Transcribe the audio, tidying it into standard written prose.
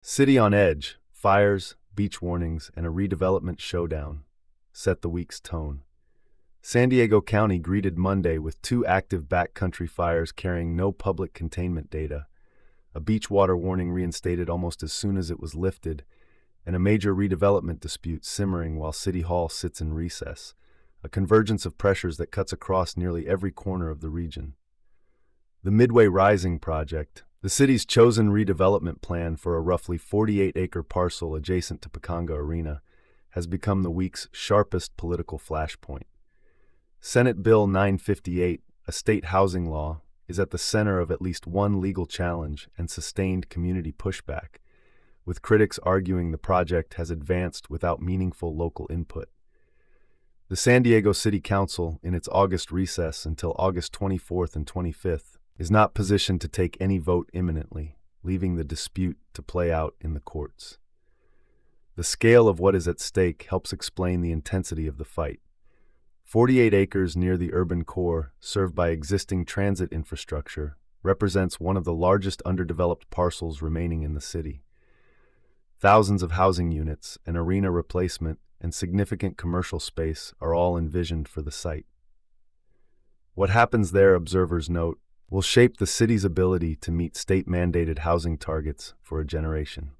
City on edge, fires, beach warnings, and a redevelopment showdown set the week's tone. San Diego County greeted Monday with two active backcountry fires carrying no public containment data, a beach water warning reinstated almost as soon as it was lifted, and a major redevelopment dispute simmering while City Hall sits in recess, a convergence of pressures that cuts across nearly every corner of the region. The Midway Rising project, the city's chosen redevelopment plan for a roughly 48-acre parcel adjacent to Pechanga Arena, has become the week's sharpest political flashpoint. Senate Bill 958, a state housing law, is at the center of at least one legal challenge and sustained community pushback, with critics arguing the project has advanced without meaningful local input. The San Diego City Council, in its August recess until August 24th and 25th, is not positioned to take any vote imminently, leaving the dispute to play out in the courts. The scale of what is at stake helps explain the intensity of the fight. 48 acres near the urban core, served by existing transit infrastructure, represents one of the largest underdeveloped parcels remaining in the city. Thousands of housing units, an arena replacement, and significant commercial space are all envisioned for the site. What happens there, observers note, will shape the city's ability to meet state-mandated housing targets for a generation.